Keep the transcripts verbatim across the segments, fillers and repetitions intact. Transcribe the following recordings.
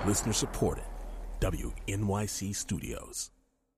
Listener supported. W N Y C Studios.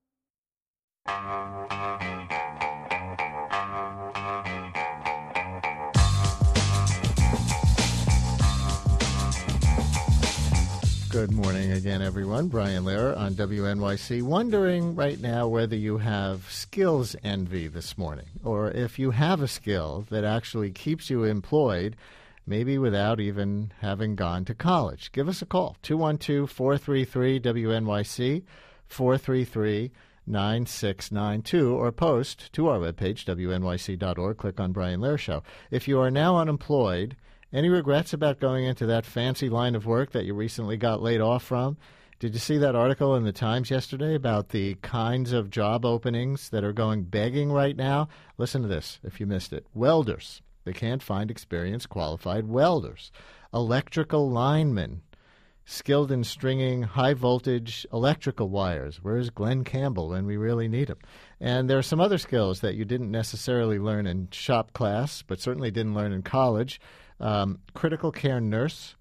Good morning again, everyone. Brian Lehrer on W N Y C. Wondering right now whether you have skills envy this morning, or if you have a skill that actually keeps you employed, maybe without even having gone to college. Give us a call, two one two, four three three, W N Y C, four three three, nine six nine two, or post to our webpage, W N Y C dot org. Click on Brian Lehrer Show. If you are now unemployed, any regrets about going into that fancy line of work that you recently got laid off from? Did you see that article in the Times yesterday about the kinds of job openings that are going begging right now? Listen to this if you missed it. Welders. They can't find experienced, qualified welders. Electrical linemen, skilled in stringing high-voltage electrical wires. Where's Glenn Campbell when we really need him? And there are some other skills that you didn't necessarily learn in shop class, but certainly didn't learn in college. Um, critical care nurse,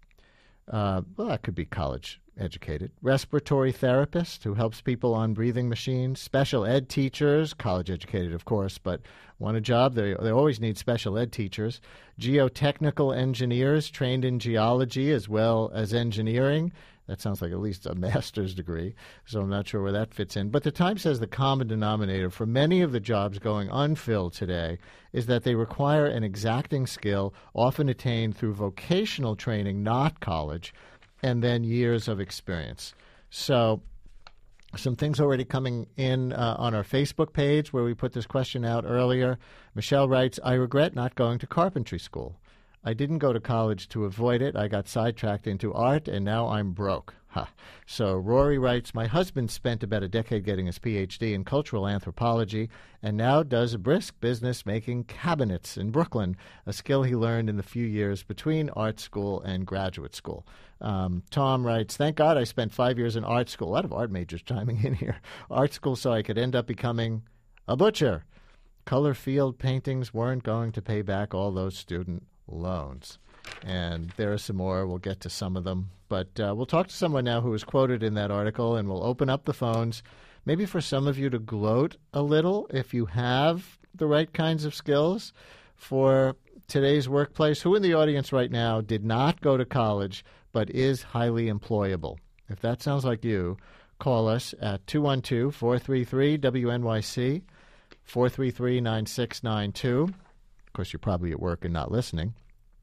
uh, well, that could be college educated. Respiratory therapist who helps people on breathing machines. Special ed teachers, college educated, of course, but want a job. They, they always need special ed teachers. Geotechnical engineers trained in geology as well as engineering. That sounds like at least a master's degree, so I'm not sure where that fits in. But the Times says the common denominator for many of the jobs going unfilled today is that they require an exacting skill, often attained through vocational training, not college, and then years of experience. So some things already coming in uh, on our Facebook page where we put this question out earlier. Michelle writes, I regret not going to carpentry school. I didn't go to college to avoid it. I got sidetracked into art, and now I'm broke. Huh. So Rory writes, my husband spent about a decade getting his P H D in cultural anthropology and now does a brisk business making cabinets in Brooklyn, a skill he learned in the few years between art school and graduate school. Um, Tom writes, thank God I spent five years in art school. A lot of art majors chiming in here. Art school so I could end up becoming a butcher. Color field paintings weren't going to pay back all those student loans. And there are some more. We'll get to some of them. But uh, we'll talk to someone now who was quoted in that article, and we'll open up the phones, maybe for some of you to gloat a little if you have the right kinds of skills for today's workplace. Who in the audience right now did not go to college but is highly employable? If that sounds like you, call us at two one two, four three three, W N Y C, four three three, nine six nine two. Of course, you're probably at work and not listening,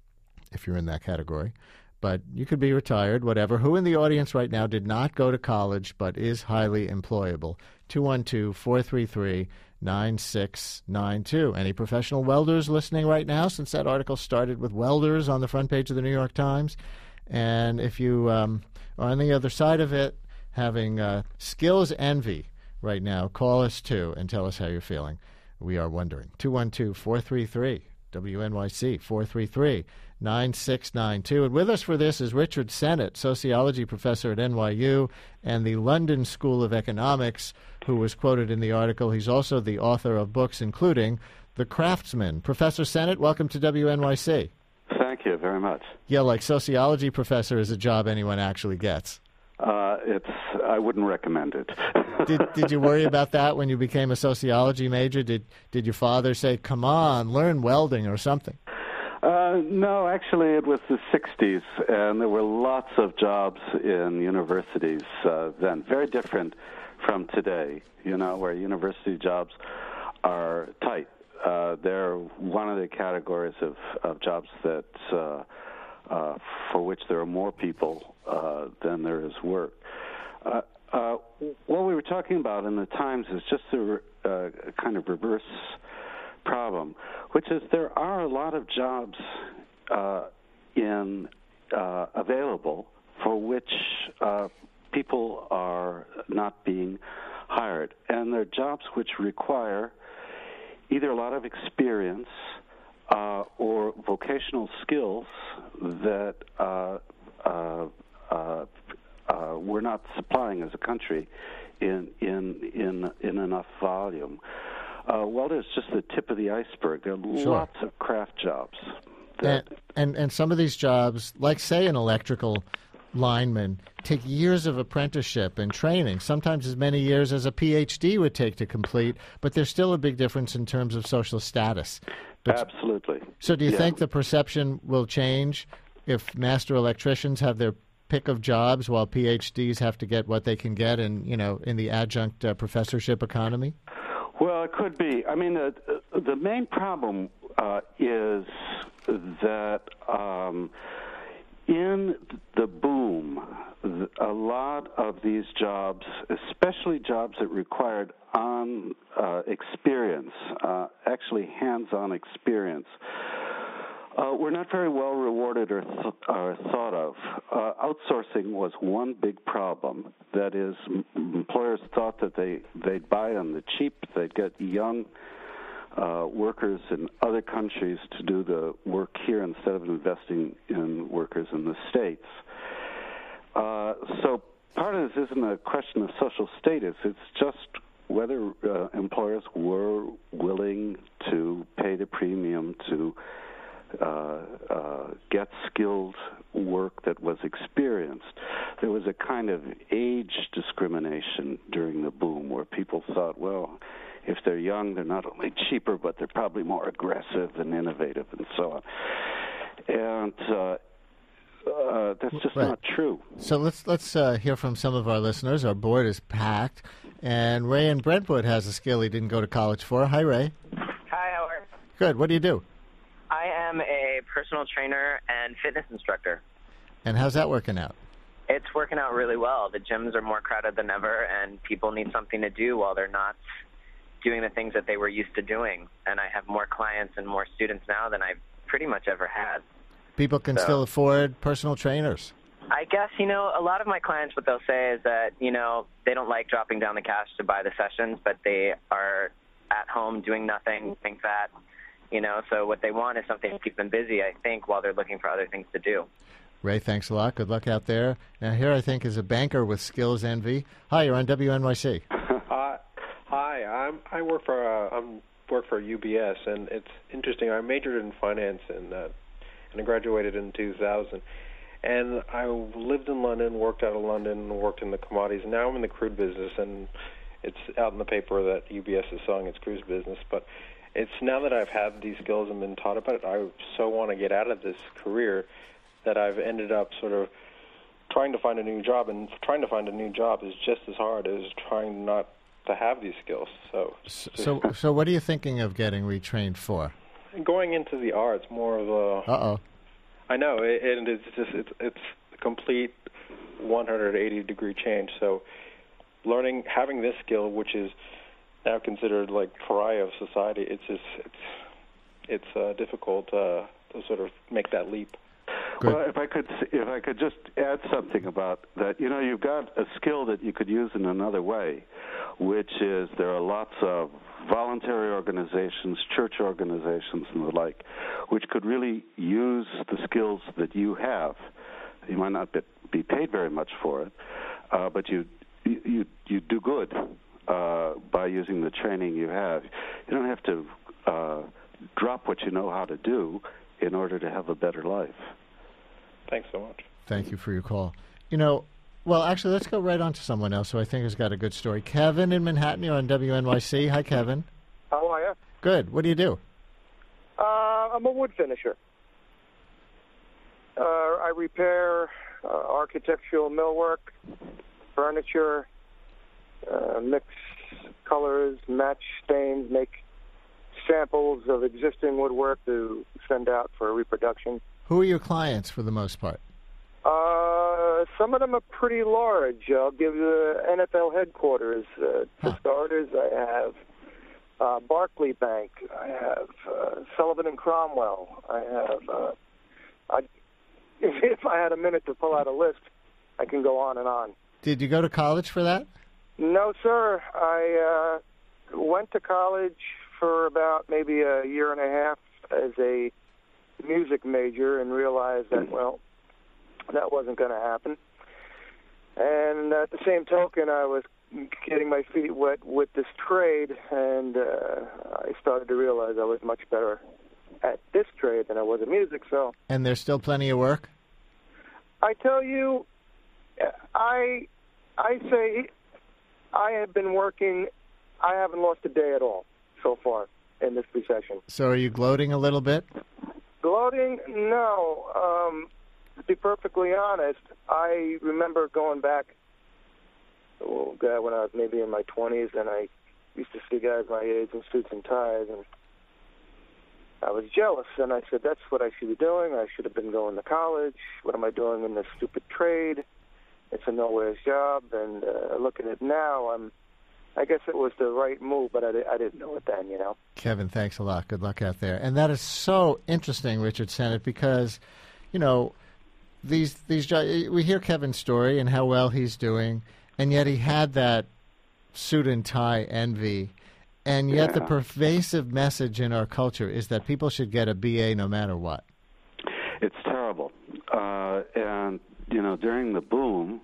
if you're in that category. But you could be retired, whatever. Who in the audience right now did not go to college but is highly employable? two one two, four three three, nine six nine two. Any professional welders listening right now, since that article started with welders on the front page of the New York Times? And if you um, are on the other side of it, having uh, skills envy right now, call us too and tell us how you're feeling. We are wondering. two one two, four three three, W N Y C, four three three, nine six nine two. And with us for this is Richard Sennett, sociology professor at N Y U and the London School of Economics, who was quoted in the article. He's also the author of books including The Craftsman. Professor Sennett, welcome to W N Y C. Thank you very much. Yeah, like sociology professor is a job anyone actually gets. Uh, it's. I wouldn't recommend it. did Did you worry about that when you became a sociology major? Did Did your father say, "Come on, learn welding" or something? Uh, no, actually, it was the sixties, and there were lots of jobs in universities uh, then, very different from today. You know, where university jobs are tight. Uh, they're one of the categories of, of jobs that uh, uh, for which there are more people uh, than there is work. Uh, uh, what we were talking about in the Times is just a uh, kind of reverse problem, which is there are a lot of jobs uh, in uh, available for which uh, people are not being hired, and they're jobs which require either a lot of experience uh, or vocational skills that uh, uh, uh, uh, we're not supplying as a country in in in in enough volume. Uh, welder is just the tip of the iceberg. There are Sure. lots of craft jobs. And, and and some of these jobs, like say an electrical linemen take years of apprenticeship and training, sometimes as many years as a P H D would take to complete, but there's still a big difference in terms of social status. But, Absolutely. So do you yeah. think the perception will change if master electricians have their pick of jobs while P H Ds have to get what they can get in, you know, in the adjunct uh, professorship economy? Well, it could be. I mean, the, the main problem uh, is that um, in the boom, a lot of these jobs, especially jobs that required on uh, experience, uh, actually hands-on experience, uh, were not very well rewarded or, th- or thought of. Uh, outsourcing was one big problem. That is, m- employers thought that they, they'd buy on the cheap, they'd get young uh, workers in other countries to do the work here instead of investing in workers in the States. Uh, so part of this isn't a question of social status. It's just whether uh, employers were willing to pay the premium to uh, uh, get skilled work that was experienced. There was a kind of age discrimination during the boom where people thought, well, if they're young, they're not only cheaper, but they're probably more aggressive and innovative and so on. And uh, uh, that's just right. not true. So let's let's uh, hear from some of our listeners. Our board is packed, and Ray in Brentwood has a skill he didn't go to college for. Hi, Ray. Hi, Howard. Good. What do you do? I am a personal trainer and fitness instructor. And how's that working out? It's working out really well. The gyms are more crowded than ever, and people need something to do while they're not doing the things that they were used to doing. And I have more clients and more students now than I've pretty much ever had. People can so, still afford personal trainers. I guess, you know, a lot of my clients, what they'll say is that, you know, they don't like dropping down the cash to buy the sessions, but they are at home doing nothing, think that, you know, so what they want is something to keep them busy, I think, while they're looking for other things to do. Ray, thanks a lot. Good luck out there. Now, here I think is a banker with skills envy. Hi, you're on W N Y C. Uh, hi, I'm, I work for uh, I'm work for U B S, and it's interesting. I majored in finance and uh, and I graduated in two thousand. And I lived in London, worked out of London, and worked in the commodities. Now I'm in the crude business, and it's out in the paper that U B S is selling its cruise business. But it's now that I've had these skills and been taught about it, I so want to get out of this career that I've ended up sort of trying to find a new job. And trying to find a new job is just as hard as trying not to have these skills. So, so, so, so what are you thinking of getting retrained for? Going into the arts, more of a... Uh-oh. I know, it, and it's just it's it's a complete one hundred eighty degree change. So, learning, having this skill, which is now considered like pariah of society, it's just it's it's uh, difficult uh, to sort of make that leap. Good. Well, if I could, if I could just add something about that, you know, you've got a skill that you could use in another way, which is there are lots of voluntary organizations, church organizations, and the like, which could really use the skills that you have. You might not be, be paid very much for it, uh, but you you you do good uh, by using the training you have. You don't have to uh, drop what you know how to do in order to have a better life. Thanks so much. Thank you for your call. You know, well, actually, let's go right on to someone else who I think has got a good story. Kevin in Manhattan, you're on W N Y C. Hi, Kevin. How are you? Good. What do you do? Uh, I'm a wood finisher. Uh, I repair uh, architectural millwork, furniture, uh, mix colors, match stains, make samples of existing woodwork to send out for reproduction. Who are your clients for the most part? Uh, some of them are pretty large. I'll give you the N F L headquarters. Uh, Huh. For starters, I have uh, Barclay Bank. I have uh, Sullivan and Cromwell. I have. Uh, I, if, if I had a minute to pull out a list, I can go on and on. Did you go to college for that? No, sir. I uh, went to college for about maybe a year and a half as a music major and realized that, well, that wasn't going to happen. And at the same token, I was getting my feet wet with this trade, and uh, I started to realize I was much better at this trade than I was at music. So, And there's still plenty of work? I tell you, I I say I have been working. I haven't lost a day at all so far in this recession. So are you gloating a little bit? Gloating? No. Um, to be perfectly honest, I remember going back, oh God, when I was maybe in my twenties, and I used to see guys my age in suits and ties, and I was jealous, and I said, that's what I should be doing. I should have been going to college. What am I doing in this stupid trade? It's a nowhere's job, and uh, look at it now. I'm, I guess it was the right move, but I, I didn't know it then, you know. Kevin, thanks a lot. Good luck out there. And that is so interesting, Richard Sennett, because, you know, these these we hear Kevin's story and how well he's doing, and yet he had that suit and tie envy. And yet yeah. the pervasive message in our culture is that people should get a B A no matter what. It's terrible. Uh, and, you know, during the boom,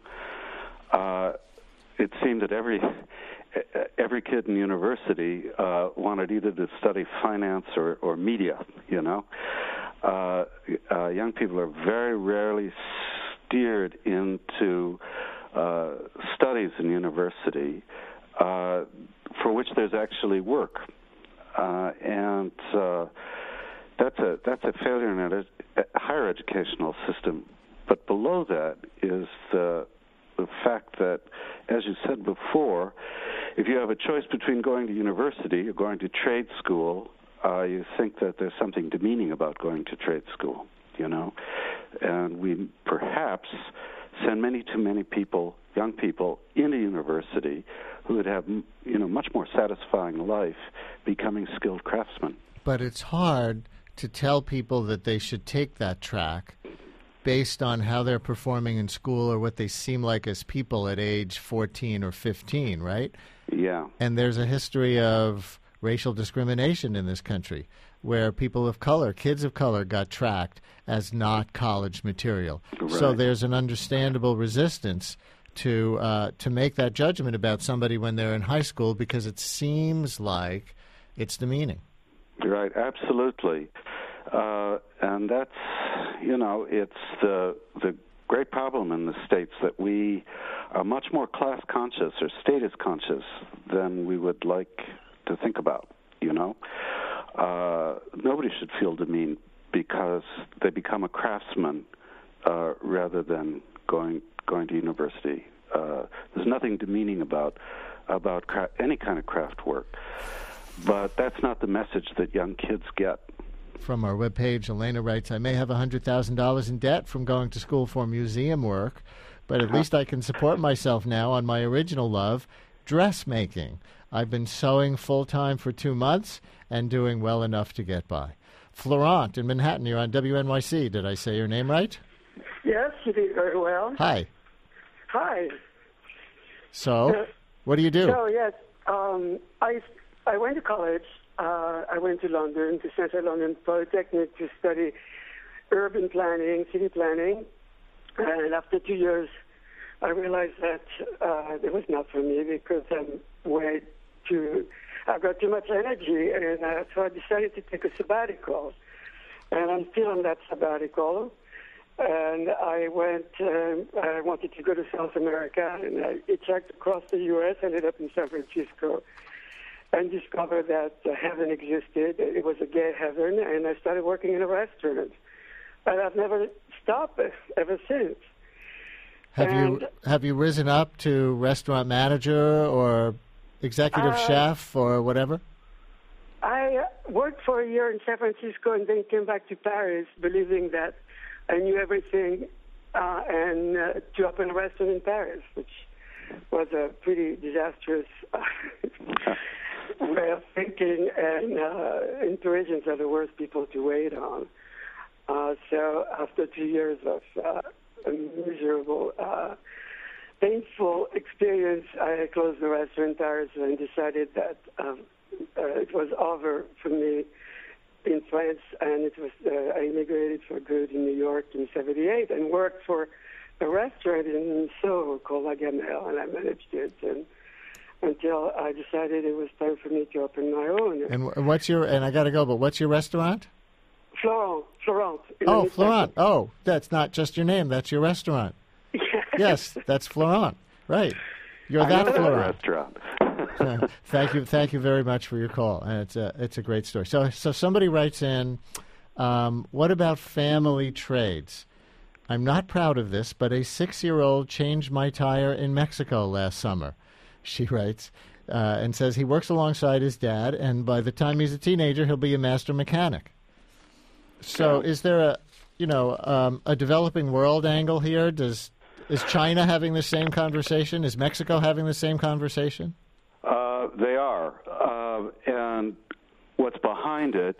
uh, it seemed that every every kid in university uh, wanted either to study finance or, or media, you know. Uh, uh, young people are very rarely steered into uh, studies in university uh, for which there's actually work. Uh, and uh, that's a that's a failure in a, a higher educational system. But below that is the the fact that, as you said before, if you have a choice between going to university or going to trade school, uh, you think that there's something demeaning about going to trade school, you know. And we perhaps send many too many people, young people, into university who would have, you know, much more satisfying life becoming skilled craftsmen. But it's hard to tell people that they should take that track based on how they're performing in school or what they seem like as people at age fourteen or fifteen, right? Yeah. And there's a history of racial discrimination in this country where people of color, kids of color, got tracked as not college material. Right. So there's an understandable resistance to uh, to make that judgment about somebody when they're in high school because it seems like it's demeaning. Right, absolutely. Uh, and that's, you know, it's the the great problem in the States that we are much more class conscious or status conscious than we would like to think about, you know. Uh, nobody should feel demeaned because they become a craftsman uh, rather than going going to university. Uh, there's nothing demeaning about about cra- any kind of craft work. But that's not the message that young kids get. From our webpage, Elena writes, I may have one hundred thousand dollars in debt from going to school for museum work, but at least I can support myself now on my original love, dressmaking. I've been sewing full-time for two months and doing well enough to get by. Florent in Manhattan, you're on W N Y C. Did I say your name right? Yes, you did very well. Hi. Hi. So, Uh, what do you do? So, yes, um, I, I went to college. Uh, I went to London, to Central London Polytechnic, to study urban planning, city planning. And after two years, I realized that uh, it was not for me because I'm way too, I've got too much energy. And uh, so I decided to take a sabbatical. And I'm still on that sabbatical. And I went, um, I wanted to go to South America, and I hitchhiked across the U S, ended up in San Francisco, and discovered that uh, heaven existed. It was a gay heaven, and I started working in a restaurant. And I've never stopped ever since. Have and you have you risen up to restaurant manager or executive uh, chef or whatever? I worked for a year in San Francisco and then came back to Paris, believing that I knew everything, uh, and uh, to open a restaurant in Paris, which was a pretty disastrous uh, way of thinking, and, uh, and Parisians are the worst people to wait on. Uh, so after two years of uh, a miserable, uh, painful experience, I closed the restaurant in Paris and decided that um, uh, it was over for me in France, and it was uh, I immigrated for good in New York in seventy-eight and worked for a restaurant in Soho called La Gamelle, and I managed it and, until I decided it was time for me to open my own. And what's your, and I got to go, but what's your restaurant? Florent. Florent. Oh, Florent. Oh, that's not just your name. That's your restaurant. Yeah, Yes, that's Florent. Right. You're I that know Florent. restaurant. Uh, thank you, thank you very much for your call, and it's a it's a great story. So, so somebody writes in, um, what about family trades? I'm not proud of this, but a six-year-old changed my tire in Mexico last summer. She writes uh, and says he works alongside his dad, and by the time he's a teenager, he'll be a master mechanic. So, Yeah. is there a you know um, a developing world angle here? Does is China having the same conversation? Is Mexico having the same conversation? Uh, they are. Uh, and what's behind it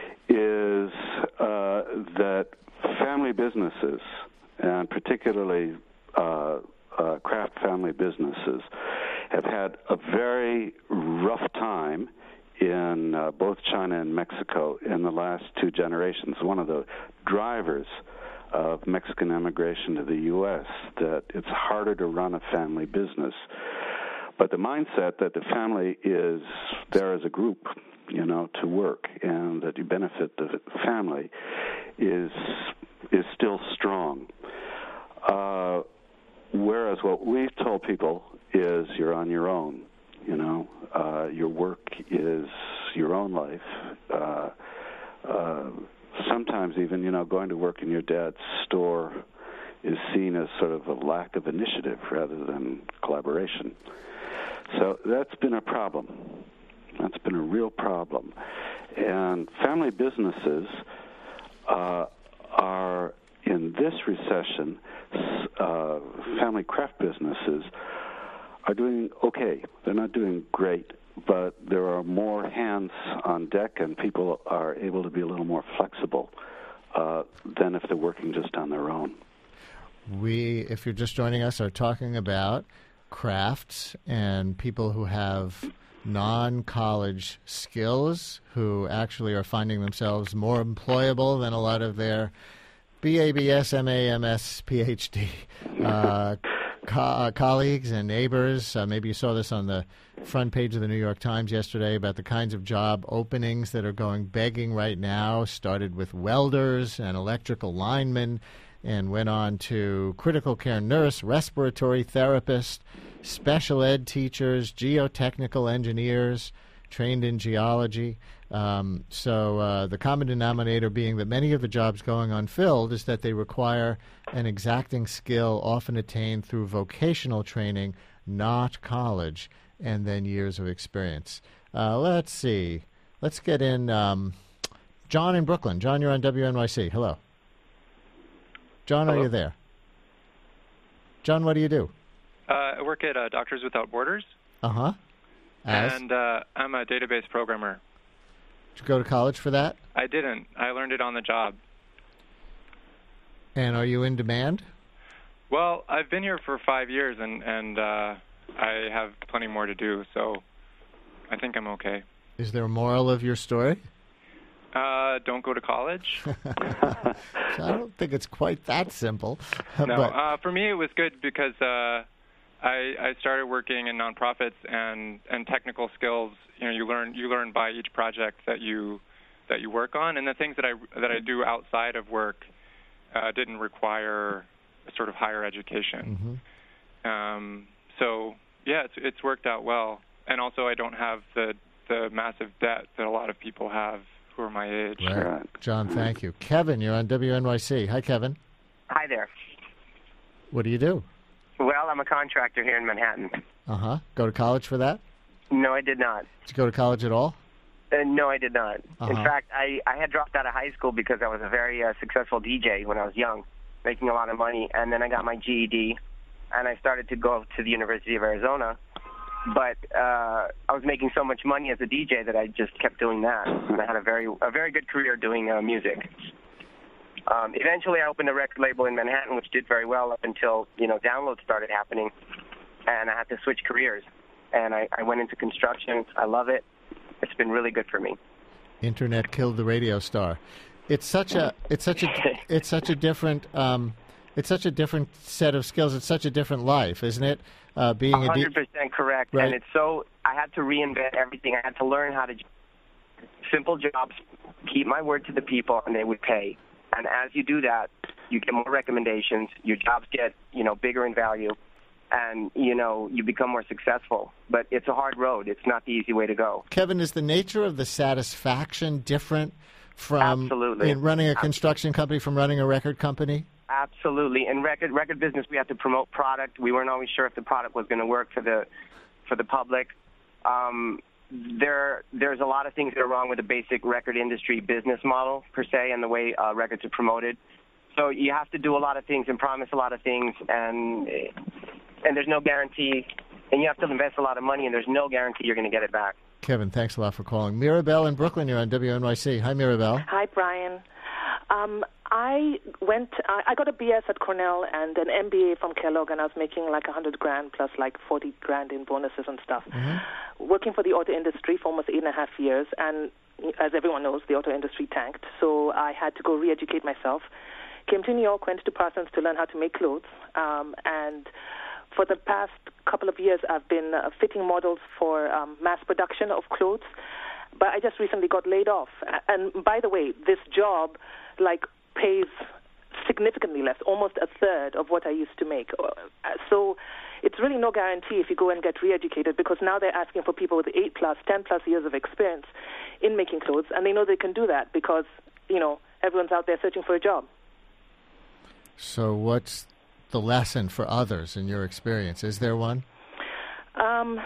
is uh, that family businesses, and particularly uh, uh, craft family businesses, have had a very rough time in uh, both China and Mexico in the last two generations. One of the drivers of Mexican immigration to the U S, that it's harder to run a family business. But the mindset that the family is there as a group, you know, to work, and that you benefit the family is is still strong. Uh, whereas what we've told people is you're on your own, you know. Uh, your work is your own life. Uh, uh, sometimes even, you know, going to work in your dad's store is seen as sort of a lack of initiative rather than collaboration. So that's been a problem. That's been a real problem. And family businesses uh, are, in this recession, uh, family craft businesses are doing okay. They're not doing great, but there are more hands on deck, and people are able to be a little more flexible uh, than if they're working just on their own. We, if you're just joining us, are talking about crafts and people who have non-college skills who actually are finding themselves more employable than a lot of their B A B S, M A, M S, P H D uh, co- uh, colleagues and neighbors. Uh, maybe you saw this on the front page of the New York Times yesterday about the kinds of job openings that are going begging right now. Started with welders and electrical linemen, and went on to critical care nurse, respiratory therapist, special ed teachers, geotechnical engineers, trained in geology. Um, so uh, the common denominator being that many of the jobs going unfilled is that they require an exacting skill often attained through vocational training, not college, and then years of experience. Uh, let's see. Let's get in um, John in Brooklyn. John, you're on W N Y C. Hello. John, Hello. are you there? John, what do you do? Uh, I work at uh, Doctors Without Borders, Uh-huh. As? and uh, I'm a database programmer. Did you go to college for that? I didn't. I learned it on the job. And are you in demand? Well, I've been here for five years, and, and uh, I have plenty more to do, so I think I'm okay. Is there a moral of your story? Uh, don't go to college. So I don't think it's quite that simple. No, But, uh, for me it was good because uh, I, I started working in nonprofits, and, and technical skills. You know, you learn you learn by each project that you that you work on, and the things that I that I do outside of work uh, didn't require a sort of higher education. Mhm. Um, so yeah, it's it's worked out well, and also I don't have the the massive debt that a lot of people have who are my age. Right. Right. John, thank you. Kevin, you're on W N Y C. Hi, Kevin. Hi there. What do you do? Well, I'm a contractor here in Manhattan. Uh-huh. Go to college for that? No, I did not. Did you go to college at all? Uh, no, I did not. Uh-huh. In fact, I, I had dropped out of high school because I was a very uh, successful D J when I was young, making a lot of money. And then I got my G E D, and I started to go to the University of Arizona. But uh, I was making so much money as a D J that I just kept doing that. And I had a very a very good career doing uh, music. Um, eventually, I opened a record label in Manhattan, which did very well up until, you know, downloads started happening, and I had to switch careers. And I, I went into construction. I love it. It's been really good for me. Internet killed the radio star. It's such a it's such a it's such a different um, it's such a different set of skills. It's such a different life, isn't it? Uh, being one a hundred D- percent correct. Right. And it's so, I had to reinvent everything. I had to learn how to, simple jobs, keep my word to the people, and they would pay. And as you do that, you get more recommendations, your jobs get, you know, bigger in value, and, you know, you become more successful. But it's a hard road. It's not the easy way to go. Kevin, is the nature of the satisfaction different from Absolutely. in running a construction company from running a record company? Absolutely. In record record business, we have to promote product. We weren't always sure if the product was going to work for the for the public. Um, there, there's a lot of things that are wrong with the basic record industry business model, per se, and the way uh, records are promoted. So you have to do a lot of things and promise a lot of things, and and there's no guarantee. And you have to invest a lot of money, and there's no guarantee you're going to get it back. Kevin, thanks a lot for calling. Mirabelle in Brooklyn, you're on W N Y C. Hi, Mirabelle. Hi, Brian. Um, I went. I I got a B S at Cornell and an M B A from Kellogg, and I was making like a hundred grand plus like forty grand in bonuses and stuff. Mm-hmm. Working for the auto industry for almost eight and a half years, and as everyone knows, the auto industry tanked. So I had to go re-educate myself. Came to New York, went to Parsons to learn how to make clothes, um, and for the past couple of years, I've been uh, fitting models for um, mass production of clothes. But I just recently got laid off. And by the way, this job, like, pays significantly less, almost a third of what I used to make. So it's really no guarantee if you go and get re-educated, because now they're asking for people with eight plus, ten plus years of experience in making clothes, and they know they can do that because, you know, everyone's out there searching for a job. So what's the lesson for others in your experience? Is there one? Um,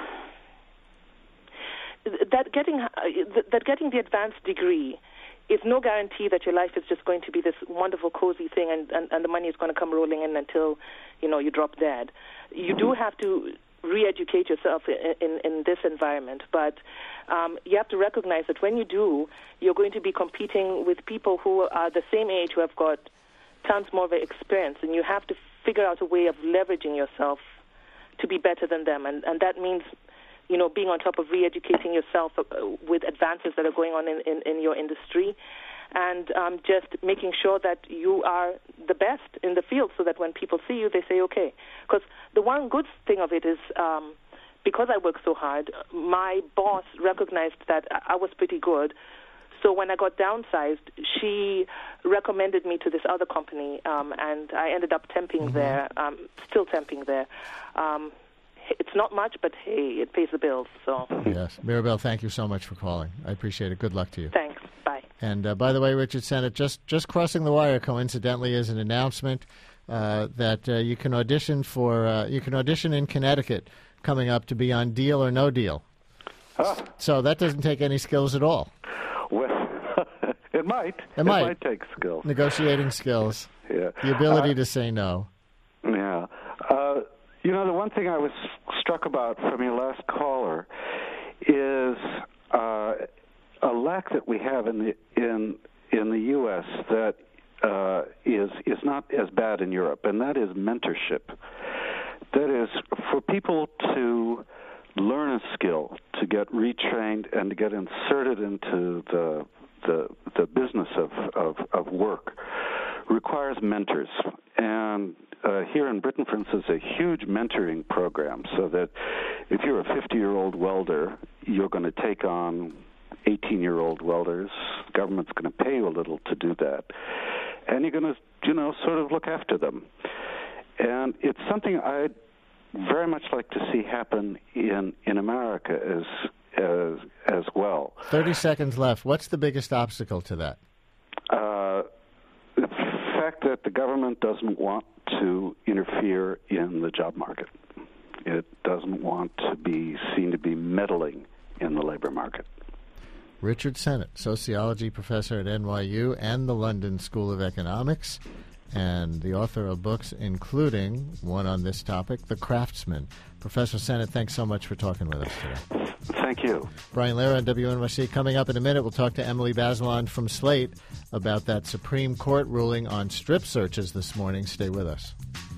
that getting uh, that getting the advanced degree is no guarantee that your life is just going to be this wonderful, cozy thing, and, and, and the money is going to come rolling in until, you know, you drop dead. You do have to re-educate yourself in, in, in this environment, but um, you have to recognize that when you do, you're going to be competing with people who are the same age, who have got tons more of experience, and you have to figure out a way of leveraging yourself to be better than them, and, and that means, you know, being on top of re-educating yourself uh, with advances that are going on in, in, in your industry, and um, just making sure that you are the best in the field so that when people see you, they say, okay. Because the one good thing of it is, um, because I work so hard, my boss recognized that I was pretty good. So when I got downsized, she recommended me to this other company, um, and I ended up temping mm-hmm. there, um, still temping there. Um, it's not much, but hey, it pays the bills. So yes, Mirabelle, thank you so much for calling. I appreciate it. Good luck to you. Thanks. Bye. And uh, by the way, Richard Sennett, just just crossing the wire, coincidentally, is an announcement uh, that uh, you can audition for. Uh, you can audition in Connecticut coming up to be on Deal or No Deal. Huh. So that doesn't take any skills at all. Well, it might. It, it might. might take skills. Negotiating skills. Yeah. The ability uh, to say no. Yeah. Uh, you know, the one thing I was struck about from your last caller is uh, a lack that we have in the in in the U S that uh, is is not as bad in Europe, and that is mentorship. That is, for people to learn a skill, to get retrained, and to get inserted into the the, the business of, of, of work requires mentors. And uh, here in Britain, for instance, a huge mentoring program, so that if you're a fifty-year-old welder, you're going to take on eighteen-year-old welders. The government's going to pay you a little to do that. And you're going to, you know, sort of look after them. And it's something I'd very much like to see happen in, in America as as as well. Thirty seconds left. What's the biggest obstacle to that? Uh, the fact that the government doesn't want to interfere in the job market. It doesn't want to be seen to be meddling in the labor market. Richard Sennett, sociology professor at N Y U and the London School of Economics, and the author of books including one on this topic, The Craftsman. Professor Sennett, thanks so much for talking with us today. Thank you. Brian Lehrer on W N Y C. Coming up in a minute, we'll talk to Emily Bazelon from Slate about that Supreme Court ruling on strip searches this morning. Stay with us.